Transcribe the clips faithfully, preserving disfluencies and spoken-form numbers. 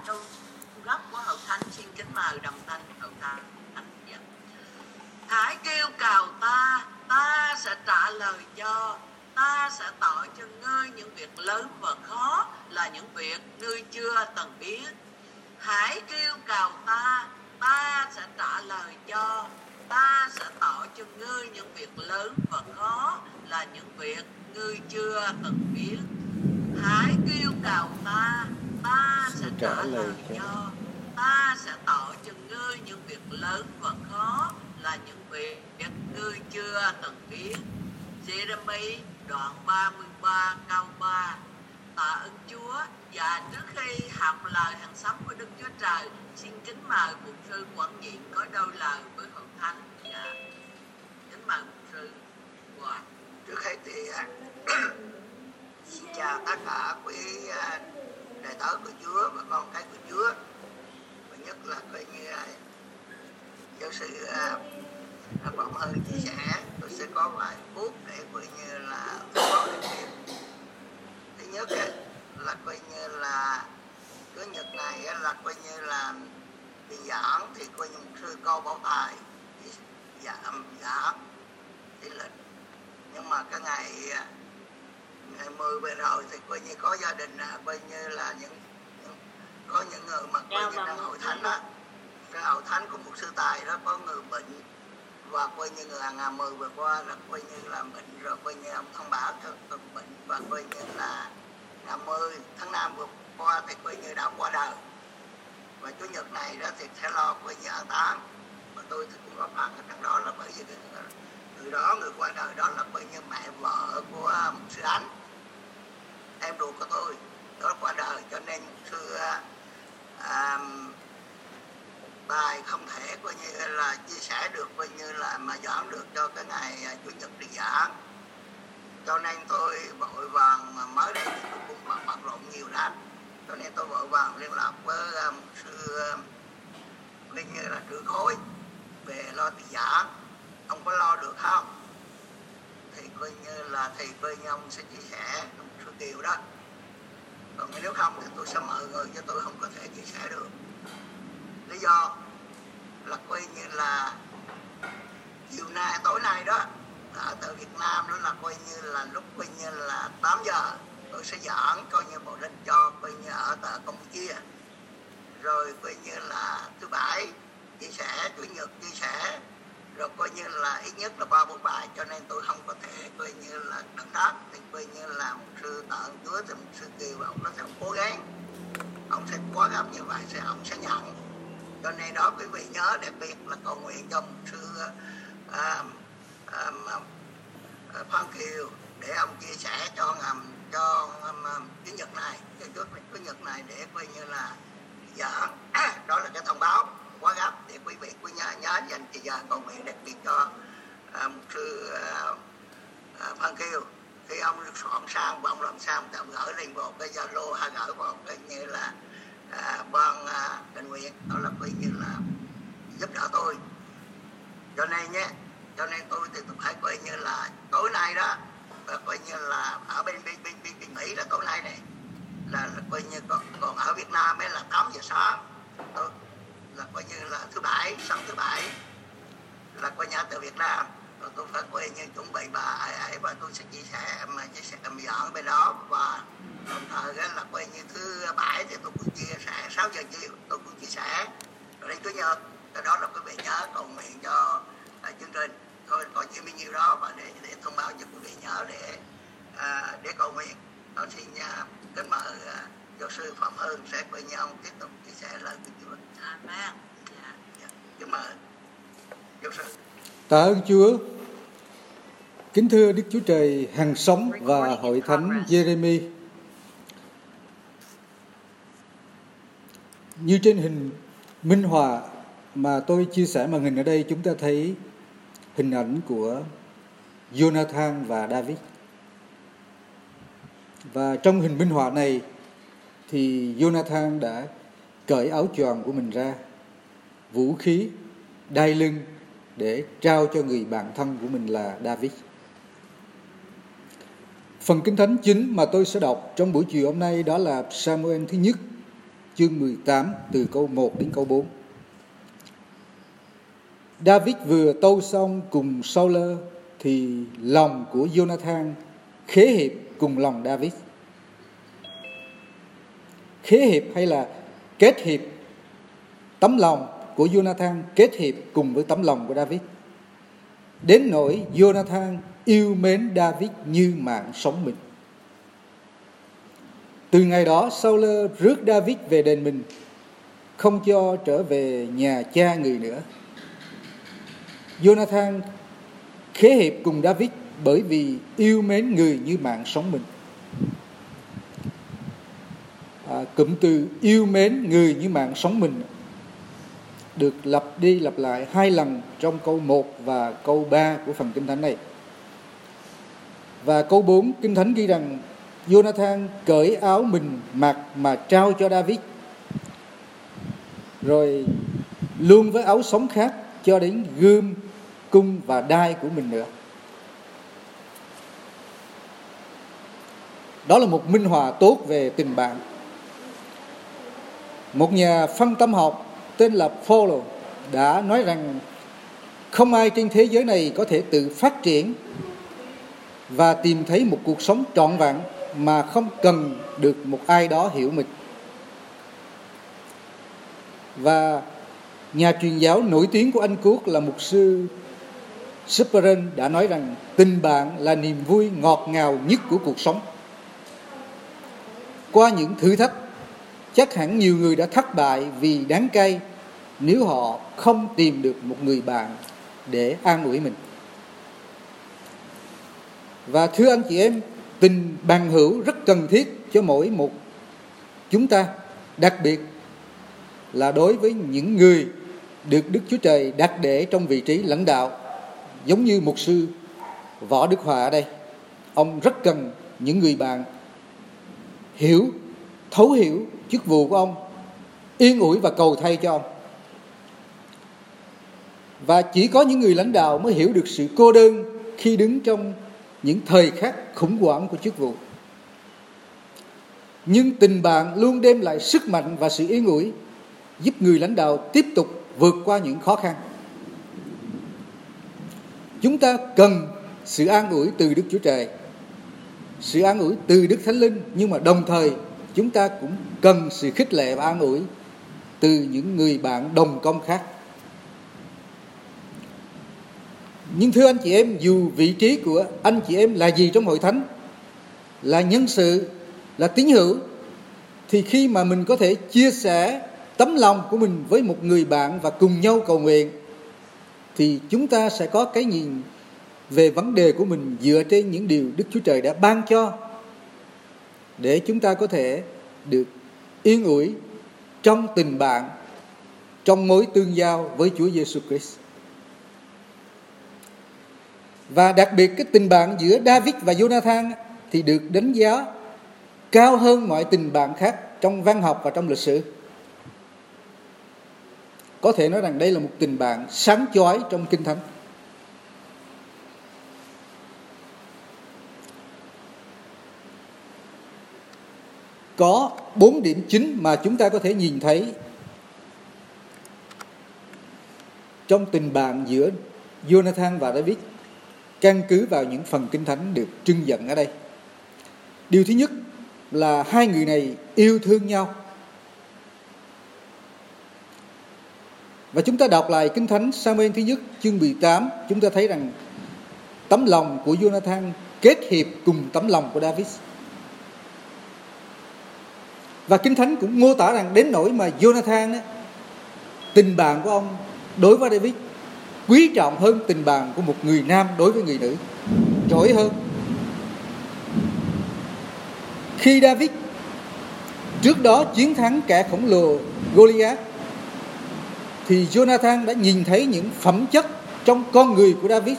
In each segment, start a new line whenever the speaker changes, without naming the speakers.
trong góc của Hậu Thánh. Xin kính mời đồng thanh Hậu Thánh. Dạ. Hãy kêu cầu ta, ta sẽ trả lời cho, ta sẽ tỏ cho ngươi những việc lớn và khó là những việc ngươi chưa từng biết. Hãy kêu cầu ta, ta sẽ trả lời cho, ta sẽ tỏ cho ngươi những việc lớn và khó là những việc ngươi chưa từng biết. Hãy kêu cầu ta, ta sẽ trả lời cho, ta sẽ tỏ cho ngươi những việc lớn và khó là những việc ngươi chưa từng biết. Giê-rê-mi đoạn ba mươi ba câu ba. Tạ ơn Chúa. Và trước khi học lời hàng sống của Đức Chúa Trời, xin kính mời mục sư Quảng Diện có đôi lời với Hội Thánh. Dạ. Kính mời mục sư. Wow.
Trước hết thì xin chào tất cả quý đệ tử của Chúa và con cái của Chúa, và nhất là coi như giáo sư Phạm Hưng chia sẻ. Tôi sẽ có vài phút để coi như là có ý kiến. Thứ nhất ấy, là coi như là Chủ nhật này ấy, là coi như là đi giảng thì coi như một sư Câu Bảo Tài giảng giảng đi lịch, nhưng mà cái ngày ngày mười vừa rồi thì coi như có gia đình coi như là những, những có những người mà coi như đang hội thánh đó, cái hội thánh của một sư Tài đó có người bệnh, và coi như người ngày mười vừa qua là coi như là bệnh, rồi coi như ông thông báo cho tôi bệnh, và coi như là ngày mười tháng năm vừa qua thì coi như đã qua đời, và Chủ nhật này đó thì sẽ lo coi như an táng, và tôi thì cũng có mặt ở trong đó, là bởi vì cái người đó, người qua đời đó là coi như mẹ vợ của một sư Ánh, em ruột của tôi đó qua đời, cho nên một sư à, Tài không thể coi như là chia sẻ được, coi như là mà giảng được cho cái ngày Chủ nhật đi giảng, cho nên tôi vội vàng mới đây thì tôi cũng bận bận rộn nhiều lắm, cho nên tôi vội vàng liên lạc với một sư coi như là trưởng khối về lo tiền giảng. Ông có lo được không? Thì coi như là thì coi như ông sẽ chia sẻ một số điều đó, còn nếu không thì tôi sẽ mời người, cho tôi không có thể chia sẻ được. Lý do là coi như là chiều nay tối nay đó ở tại Việt Nam đó là coi như là lúc coi như là tám giờ tôi sẽ giảng coi như bộ linh cho coi như ở tại Campuchia, rồi coi như là thứ bảy chia sẻ, chủ nhật chia sẻ, rồi coi như là ít nhất là ba bốn bài, cho nên tôi không có thể coi như là đăng đáp, thì coi như là một sư Tạ ơn Chúa thì một sư Kiều ông nó sẽ cố gắng, ông sẽ quá gặp như vậy sẽ ông sẽ nhận. Cho nên đó quý vị nhớ đặc biệt là cầu nguyện cho một sư à, à, à, Phan Kiều để ông chia sẻ cho ngầm cho Chủ nhật này, cho trước Chủ nhật này để coi như là giảng. Đó là cái thông báo quá gấp để quý vị quý nhớ nhớ dành thời gian cầu nguyện đặc biệt cho à, một sư à, à, Phan Kiều. Khi ông được soạn sang và ông làm sao thì ông gửi lên một cái Zalo hay gửi vào cái như là à, ban à, tình nguyện, đó là coi như là giúp đỡ tôi. Cho nên nhé, cho nên tôi thì tôi phải coi như là tối nay đó, và coi như là ở bên bên bên bên, bên Mỹ là tối nay này là, là coi như còn, còn ở Việt Nam ấy là tám giờ sáng, tôi là coi như là thứ bảy, sáng thứ bảy là coi nhà từ Việt Nam, rồi tôi phải coi như chuẩn bị bà ấy, ấy và tôi sẽ chia sẻ mà chia sẻ âm giảng bên đó, và đồng thời là coi như thứ bảy thì tôi cũng chia sẻ sáu giờ chiều tôi cũng chia sẻ, rồi đến Chủ nhật cái đó là quý vị nhớ cầu nguyện cho uh, chương trình thôi, có chỉ bao nhiêu đó và để để thông báo cho quý vị nhớ để uh, để cầu nguyện. Đó xin uh, kính mời uh, giáo sư Phạm Hưng sẽ với nhau tiếp tục chia sẻ lời của Chúa.
Amen.
Dạ, dạ. Kính mời giáo sư.
Tạ ơn Chúa. Kính thưa Đức Chúa Trời hằng sống và Hội Thánh Giê-rê-mi, như trên hình minh họa mà tôi chia sẻ màn hình ở đây, chúng ta thấy hình ảnh của Jonathan và David. Và trong hình minh họa này thì Jonathan đã cởi áo choàng của mình ra, vũ khí, đai lưng để trao cho người bạn thân của mình là David. Phần Kinh Thánh chính mà tôi sẽ đọc trong buổi chiều hôm nay đó là Sa-mu-ên thứ nhất, chương mười tám từ câu một đến câu bốn. David vừa tâu xong cùng Saul thì lòng của Jonathan khế hiệp cùng lòng David. Khế hiệp hay là kết hiệp, tấm lòng của Jonathan kết hiệp cùng với tấm lòng của David. Đến nỗi Jonathan yêu mến David như mạng sống mình. Từ ngày đó Saul rước David về đền mình, không cho trở về nhà cha người nữa. Jonathan khế hiệp cùng David bởi vì yêu mến người như mạng sống mình. À, cụm từ yêu mến người như mạng sống mình được lặp đi lặp lại hai lần trong câu một và câu ba của phần Kinh Thánh này. Và câu bốn, Kinh Thánh ghi rằng Jonathan cởi áo mình mặc mà trao cho David, rồi luôn với áo sống khác cho đến gươm, cung và đai của mình nữa. Đó là một minh họa tốt về tình bạn. Một nhà phân tâm học tên là Paul đã nói rằng không ai trên thế giới này có thể tự phát triển và tìm thấy một cuộc sống trọn vẹn mà không cần được một ai đó hiểu mình. Và nhà truyền giáo nổi tiếng của Anh Quốc là mục sư Spurgeon đã nói rằng tình bạn là niềm vui ngọt ngào nhất của cuộc sống. Qua những thử thách, chắc hẳn nhiều người đã thất bại vì đắng cay nếu họ không tìm được một người bạn để an ủi mình. Và thưa anh chị em, tình bằng hữu rất cần thiết cho mỗi một chúng ta, đặc biệt là đối với những người được Đức Chúa Trời đặt để trong vị trí lãnh đạo, giống như mục sư Võ Đức Hòa ở đây. Ông rất cần những người bạn hiểu, thấu hiểu chức vụ của ông, yên ủi và cầu thay cho ông. Và chỉ có những người lãnh đạo mới hiểu được sự cô đơn khi đứng trong những thời khắc khủng hoảng của chức vụ. Nhưng tình bạn luôn đem lại sức mạnh và sự yên ủi, giúp người lãnh đạo tiếp tục vượt qua những khó khăn. Chúng ta cần sự an ủi từ Đức Chúa Trời, sự an ủi từ Đức Thánh Linh, nhưng mà đồng thời chúng ta cũng cần sự khích lệ và an ủi từ những người bạn đồng công khác. Nhưng thưa anh chị em, dù vị trí của anh chị em là gì trong hội thánh, là nhân sự, là tín hữu, thì khi mà mình có thể chia sẻ tấm lòng của mình với một người bạn và cùng nhau cầu nguyện, thì chúng ta sẽ có cái nhìn về vấn đề của mình dựa trên những điều Đức Chúa Trời đã ban cho, để chúng ta có thể được yên ủi trong tình bạn, trong mối tương giao với Chúa Giêsu Christ. Và đặc biệt cái tình bạn giữa David và Jonathan thì được đánh giá cao hơn mọi tình bạn khác trong văn học và trong lịch sử. Có thể nói rằng đây là một tình bạn sáng chói trong Kinh Thánh. Có bốn điểm chính mà chúng ta có thể nhìn thấy trong tình bạn giữa Jonathan và David, căn cứ vào những phần Kinh Thánh được trưng dẫn ở đây. Điều thứ nhất là hai người này yêu thương nhau. Và chúng ta đọc lại Kinh Thánh Sa-muel thứ nhất chương mười tám, chúng ta thấy rằng tấm lòng của Jonathan kết hiệp cùng tấm lòng của David. Và Kinh Thánh cũng mô tả rằng đến nỗi mà Jonathan, tình bạn của ông đối với David quý trọng hơn tình bạn của một người nam đối với người nữ, trỗi hơn. Khi David trước đó chiến thắng kẻ khổng lồ Goliath, thì Jonathan đã nhìn thấy những phẩm chất trong con người của David.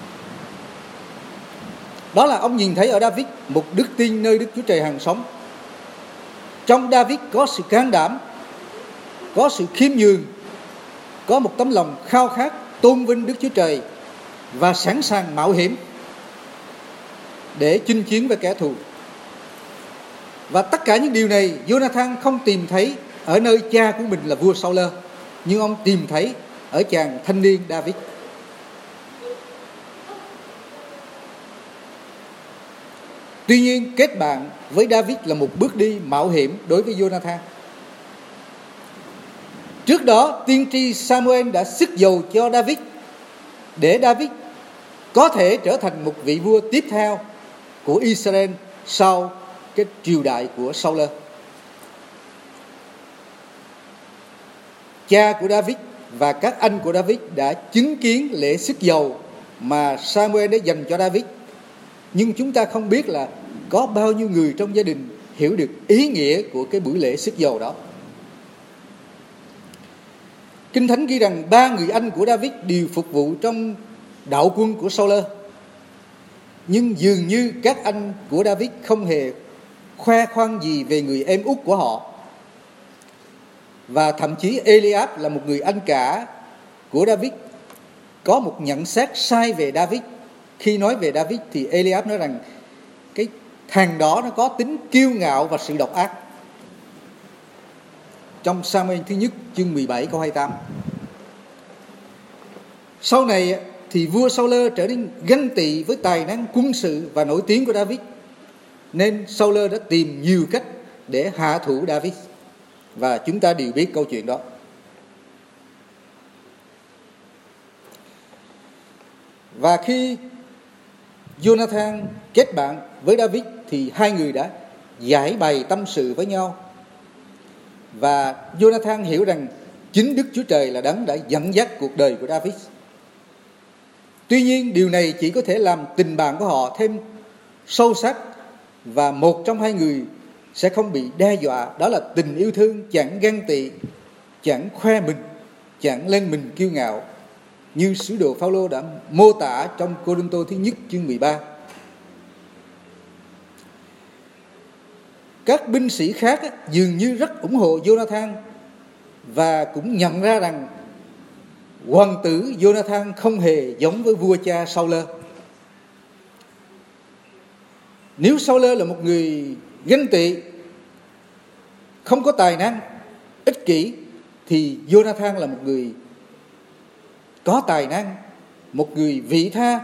Đó là ông nhìn thấy ở David một đức tin nơi Đức Chúa Trời hằng sống. Trong David có sự can đảm, có sự khiêm nhường, có một tấm lòng khao khát tôn vinh Đức Chúa Trời và sẵn sàng mạo hiểm để chinh chiến với kẻ thù. Và tất cả những điều này Jonathan không tìm thấy ở nơi cha của mình là vua Saul, nhưng ông tìm thấy ở chàng thanh niên David. Tuy nhiên, kết bạn với David là một bước đi mạo hiểm đối với Jonathan. Trước đó, tiên tri Samuel đã sức dầu cho David để David có thể trở thành một vị vua tiếp theo của Israel sau cái triều đại của Saul. Cha của David và các anh của David đã chứng kiến lễ sức dầu mà Samuel đã dành cho David. Nhưng chúng ta không biết là có bao nhiêu người trong gia đình hiểu được ý nghĩa của cái buổi lễ sức dầu đó. Kinh Thánh ghi rằng ba người anh của David đều phục vụ trong đạo quân của Saul. Nhưng dường như các anh của David không hề khoe khoang gì về người em út của họ. Và thậm chí Eliab là một người anh cả của David có một nhận xét sai về David. Khi nói về David thì Eliab nói rằng cái thằng đó nó có tính kiêu ngạo và sự độc ác. Trong Sa-muel thứ nhất chương mười bảy câu hai mươi tám. Sau này thì vua Saul trở nên ganh tị với tài năng quân sự và nổi tiếng của David, nên Saul đã tìm nhiều cách để hạ thủ David, và chúng ta đều biết câu chuyện đó. Và khi Jonathan kết bạn với David thì hai người đã giải bày tâm sự với nhau. Và Jonathan hiểu rằng chính Đức Chúa Trời là đấng đã dẫn dắt cuộc đời của David. Tuy nhiên điều này chỉ có thể làm tình bạn của họ thêm sâu sắc, và một trong hai người sẽ không bị đe dọa, đó là tình yêu thương chẳng ganh tị, chẳng khoe mình, chẳng lên mình kiêu ngạo, như sứ đồ Phao-lô đã mô tả trong Cô-rinh-tô thứ nhất chương mười ba. Các binh sĩ khác dường như rất ủng hộ Jonathan và cũng nhận ra rằng hoàng tử Jonathan không hề giống với vua cha Saul. Nếu Saul là một người ganh tị, không có tài năng, ích kỷ, thì Jonathan là một người có tài năng, một người vị tha,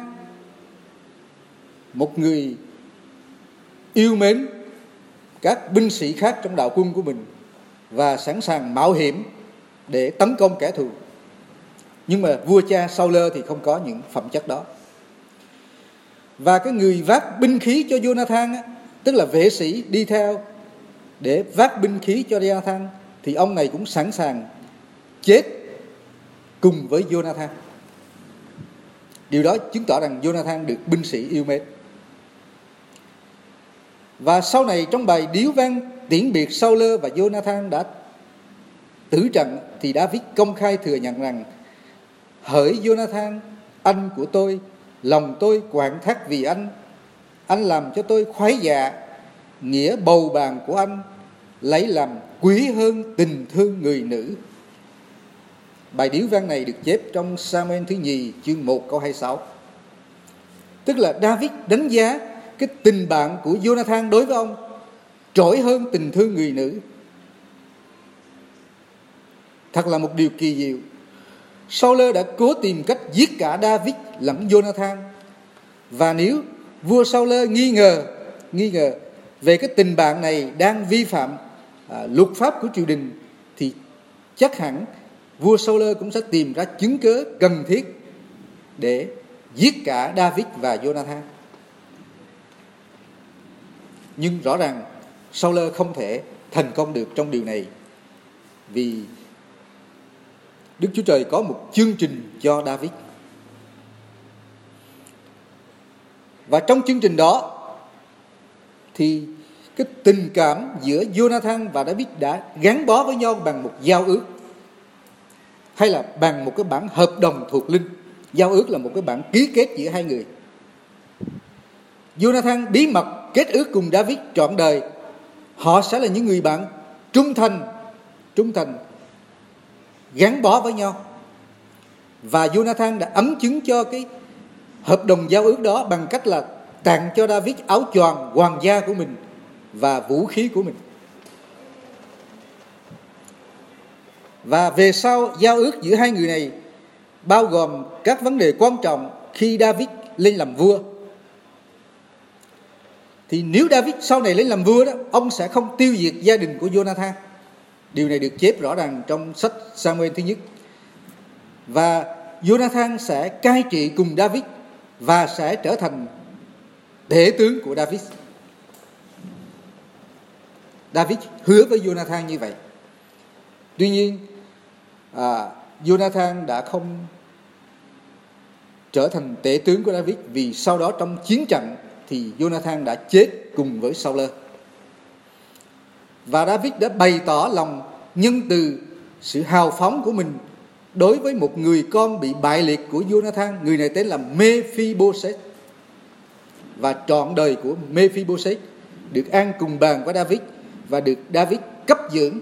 một người yêu mến các binh sĩ khác trong đạo quân của mình và sẵn sàng mạo hiểm để tấn công kẻ thù. Nhưng mà vua cha Saul thì không có những phẩm chất đó. Và cái người vác binh khí cho Jonathan, tức là vệ sĩ đi theo để vác binh khí cho Jonathan, thì ông này cũng sẵn sàng chết cùng với Jonathan. Điều đó chứng tỏ rằng Jonathan được binh sĩ yêu mến. Và sau này trong bài điếu văn tiễn biệt Saul và Jonathan đã tử trận, thì David công khai thừa nhận rằng: hỡi Jonathan, anh của tôi, lòng tôi quặn thắt vì anh. Anh làm cho tôi khoái dạ, nghĩa bầu bạn của anh lấy làm quý hơn tình thương người nữ. Bài điếu văn này được chép trong Sa-muel thứ nhì chương một câu hai mươi sáu. Tức là David đánh giá cái tình bạn của Jonathan đối với ông trội hơn tình thương người nữ. Thật là một điều kỳ diệu. Saul đã cố tìm cách giết cả David lẫn Jonathan. Và nếu vua Saul nghi ngờ nghi ngờ về cái tình bạn này đang vi phạm à, luật pháp của triều đình, thì chắc hẳn vua Saul cũng sẽ tìm ra chứng cớ cần thiết để giết cả David và Jonathan. Nhưng rõ ràng Saul không thể thành công được trong điều này, vì Đức Chúa Trời có một chương trình cho David. Và trong chương trình đó thì cái tình cảm giữa Jonathan và David đã gắn bó với nhau bằng một giao ước, hay là bằng một cái bản hợp đồng thuộc linh. Giao ước là một cái bản ký kết giữa hai người. Jonathan bí mật kết ước cùng David trọn đời. Họ sẽ là những người bạn trung thành, trung thành gắn bó với nhau. Và Jonathan đã ấn chứng cho cái hợp đồng giao ước đó bằng cách là tặng cho David áo choàng hoàng gia của mình và vũ khí của mình. Và về sau giao ước giữa hai người này bao gồm các vấn đề quan trọng khi David lên làm vua. Thì nếu David sau này lên làm vua đó, ông sẽ không tiêu diệt gia đình của Jonathan. Điều này được chép rõ ràng trong sách Samuel thứ nhất. Và Jonathan sẽ cai trị cùng David và sẽ trở thành tể tướng của David. David hứa với Jonathan như vậy. Tuy nhiên, à, Jonathan đã không trở thành tể tướng của David, vì sau đó trong chiến trận thì Jonathan đã chết cùng với Saul. Và David đã bày tỏ lòng nhân từ, sự hào phóng của mình đối với một người con bị bại liệt của Jonathan. Người này tên là Mephibosheth. Và trọn đời của Mephibosheth được ăn cùng bàn với David và được David cấp dưỡng.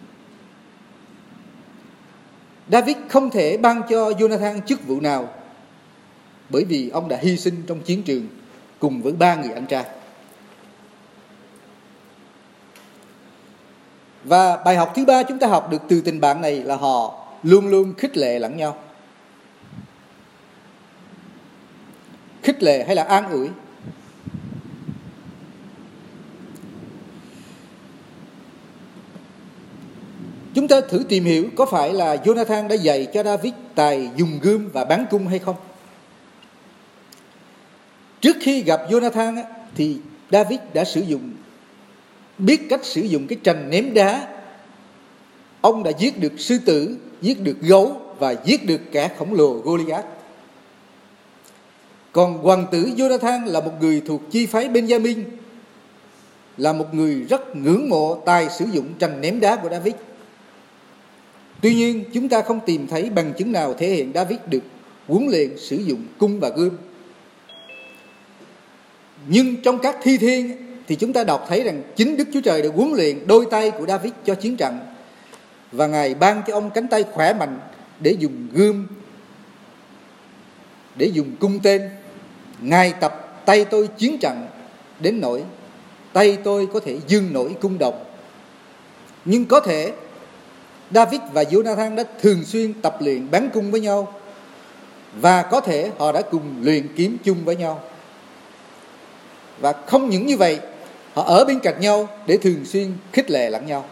David không thể ban cho Jonathan chức vụ nào, bởi vì ông đã hy sinh trong chiến trường cùng với ba người anh trai. Và bài học thứ ba chúng ta học được từ tình bạn này là họ luôn luôn khích lệ lẫn nhau. Khích lệ hay là an ủi. Chúng ta thử tìm hiểu có phải là Jonathan đã dạy cho David tài dùng gươm và bắn cung hay không? Trước khi gặp Jonathan thì David đã sử dụng biết cách sử dụng cái trành ném đá. Ông đã giết được sư tử, giết được gấu và giết được kẻ khổng lồ Goliath. Còn hoàng tử Jonathan là một người thuộc chi phái Benjamin, là một người rất ngưỡng mộ tài sử dụng trành ném đá của David. Tuy nhiên, chúng ta không tìm thấy bằng chứng nào thể hiện David được huấn luyện sử dụng cung và gươm. Nhưng trong các thi thiên thì chúng ta đọc thấy rằng chính Đức Chúa Trời đã huấn luyện đôi tay của David cho chiến trận, và Ngài ban cho ông cánh tay khỏe mạnh để dùng gươm, để dùng cung tên. Ngài tập tay tôi chiến trận đến nỗi tay tôi có thể dương nổi cung đồng. Nhưng có thể David và Jonathan đã thường xuyên tập luyện bắn cung với nhau, và có thể họ đã cùng luyện kiếm chung với nhau. Và không những như vậy, họ ở bên cạnh nhau để thường xuyên khích lệ lẫn nhau.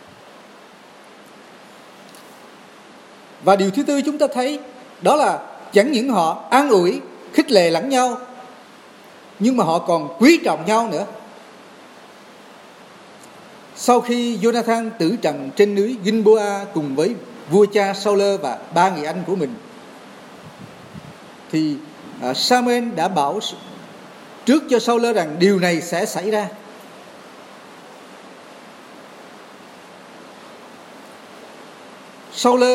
Và điều thứ tư chúng ta thấy đó là chẳng những họ an ủi, khích lệ lẫn nhau, nhưng mà họ còn quý trọng nhau nữa. Sau khi Jonathan tử trận trên núi Gilboa cùng với vua cha Saul và ba người anh của mình, thì Samuel đã bảo trước cho Saul rằng điều này sẽ xảy ra. Saul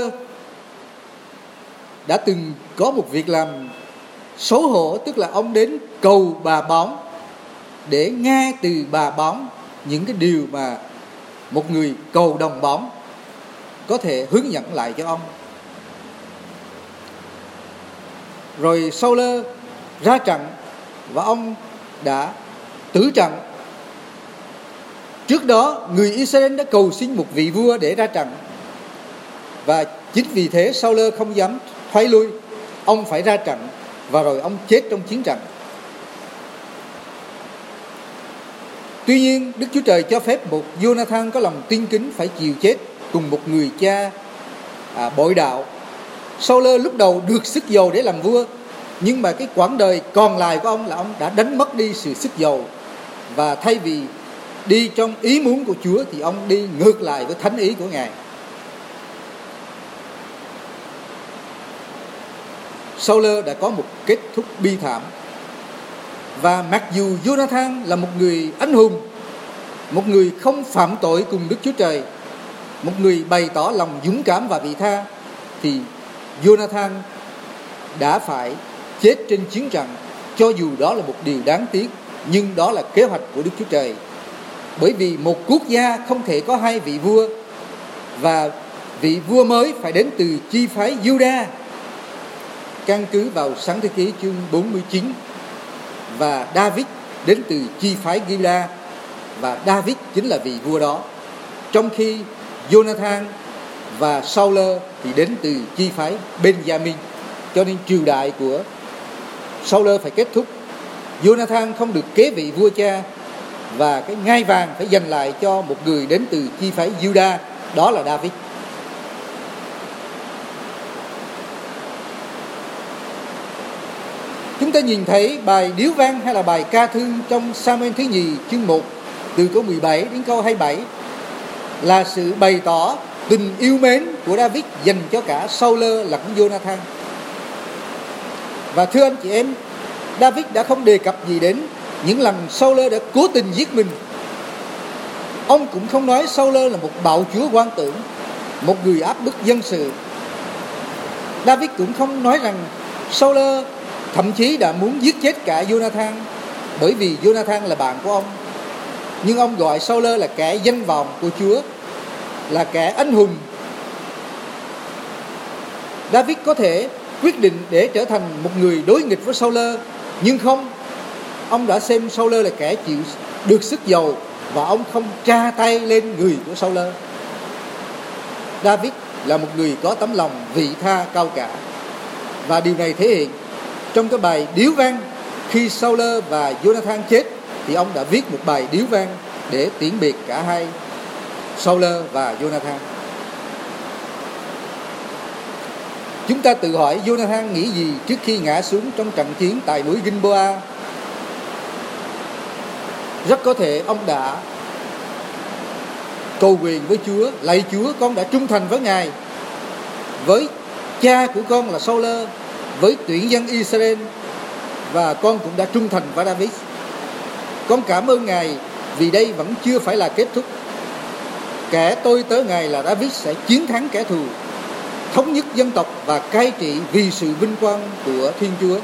đã từng có một việc làm xấu hổ, tức là ông đến cầu bà bóng để nghe từ bà bóng những cái điều mà một người cầu đồng bóng có thể hướng dẫn lại cho ông. Rồi Saul ra trận và ông đã tử trận. Trước đó người Israel đã cầu xin một vị vua để ra trận, và chính vì thế Saul không dám thoái lui, ông phải ra trận, và rồi ông chết trong chiến trận. Tuy nhiên Đức Chúa Trời cho phép một Jonathan có lòng tin kính phải chịu chết cùng một người cha à, bội đạo. Saul lúc đầu được sức dầu để làm vua, nhưng mà cái quãng đời còn lại của ông là ông đã đánh mất đi sự sức dầu, và thay vì đi trong ý muốn của Chúa thì ông đi ngược lại với thánh ý của Ngài. Saul đã có một kết thúc bi thảm. Và mặc dù Jonathan là một người anh hùng, một người không phạm tội cùng Đức Chúa Trời, một người bày tỏ lòng dũng cảm và vị tha, thì Jonathan đã phải chết trên chiến trận. Cho dù đó là một điều đáng tiếc, nhưng đó là kế hoạch của Đức Chúa Trời. Bởi vì một quốc gia không thể có hai vị vua, và vị vua mới phải đến từ chi phái Juda, căn cứ vào Sáng Thế Ký chương bốn mươi chín. Và David đến từ chi phái Gilead, và David chính là vị vua đó. Trong khi Jonathan và Saul thì đến từ chi phái Benjamin. Cho nên triều đại của Saul phải kết thúc. Jonathan không được kế vị vua cha, và cái ngai vàng phải dành lại cho một người đến từ chi phái Judah, đó là David. Chúng ta nhìn thấy bài điếu văn hay là bài ca thương trong Sa-muel thứ nhì chương một từ câu mười bảy đến câu hai mươi bảy là sự bày tỏ tình yêu mến của David dành cho cả Saul lẫn Jonathan. Và thưa anh chị em, David đã không đề cập gì đến những lần Saul đã cố tình giết mình. Ông cũng không nói Saul là một bạo chúa quan tưởng, một người áp bức dân sự. David cũng không nói rằng Saul thậm chí đã muốn giết chết cả Jonathan, bởi vì Jonathan là bạn của ông. Nhưng ông gọi Saul là kẻ danh vọng của Chúa, là kẻ anh hùng. David có thể quyết định để trở thành một người đối nghịch với Saul, nhưng không, ông đã xem Saul là kẻ chịu được sức dầu, và ông không tra tay lên người của Saul. David là một người có tấm lòng vị tha cao cả, và điều này thể hiện trong cái bài điếu văn. Khi Saul và Jonathan chết thì ông đã viết một bài điếu văn để tiễn biệt cả hai, Saul và Jonathan. Chúng ta tự hỏi Jonathan nghĩ gì trước khi ngã xuống trong trận chiến tại núi Gilboa. Rất có thể ông đã cầu nguyện với Chúa: lạy Chúa, con đã trung thành với Ngài, với cha của con là Saul, với tuyển dân Israel, và con cũng đã trung thành với David. Con cảm ơn Ngài vì đây vẫn chưa phải là kết thúc. Kẻ tôi tớ Ngài là David sẽ chiến thắng kẻ thù, thống nhất dân tộc và cai trị vì sự vinh quang của Thiên Chúa.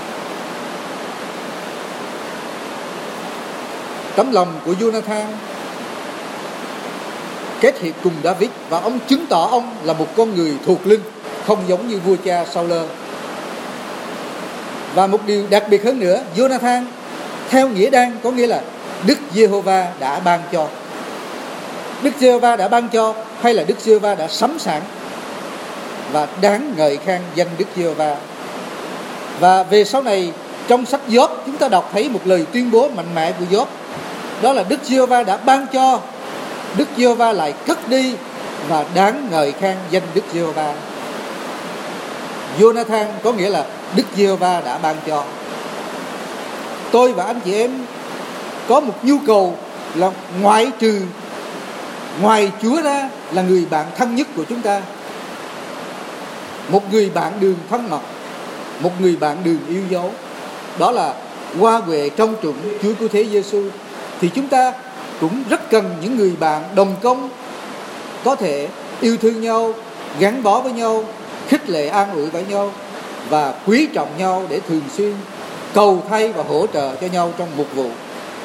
Tấm lòng của Jonathan kết hiệp cùng David, và ông chứng tỏ ông là một con người thuộc linh, không giống như vua cha Saul. Và một điều đặc biệt hơn nữa, Jonathan theo nghĩa đen có nghĩa là Đức Giê-hô-va đã ban cho. Đức Giê-hô-va đã ban cho hay là Đức Giê-hô-va đã sắm sẵn, và đáng ngợi khen danh Đức Giê-hô-va. Và về sau này trong sách Gióp chúng ta đọc thấy một lời tuyên bố mạnh mẽ của Gióp, đó là Đức Giê-hô-va đã ban cho, Đức Giê-hô-va lại cất đi, và đáng ngợi khen danh Đức Giê-hô-va. Jonathan có nghĩa là Đức Giê-hô-va đã ban cho. Tôi và anh chị em có một nhu cầu là ngoại trừ ngoài Chúa ra là người bạn thân nhất của chúng ta, một người bạn đường thân mật, một người bạn đường yêu dấu, đó là hoa huệ trong chủng Chúa Cứu Thế Giêsu. Thì chúng ta cũng rất cần những người bạn đồng công, có thể yêu thương nhau, gắn bó với nhau, khích lệ an ủi với nhau, và quý trọng nhau để thường xuyên cầu thay và hỗ trợ cho nhau trong mục vụ.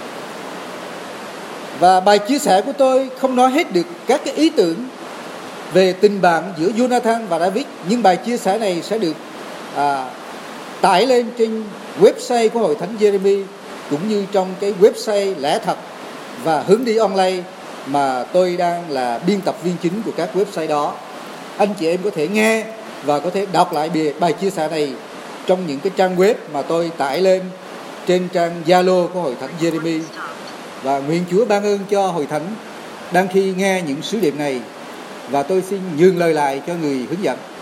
Và bài chia sẻ của tôi không nói hết được các cái ý tưởng về tình bạn giữa Jonathan và David, nhưng bài chia sẻ này sẽ được à, tải lên trên website của Hội Thánh Jeremy, cũng như trong cái website Lẽ Thật và Hướng Đi Online mà tôi đang là biên tập viên chính của các website đó. Anh chị em có thể nghe và có thể đọc lại bài chia sẻ này trong những cái trang web mà tôi tải lên trên trang Zalo của Hội Thánh Jeremy. Và nguyện Chúa ban ơn cho Hội Thánh đang khi nghe những sứ điệp này, và tôi xin nhường lời lại cho người hướng dẫn.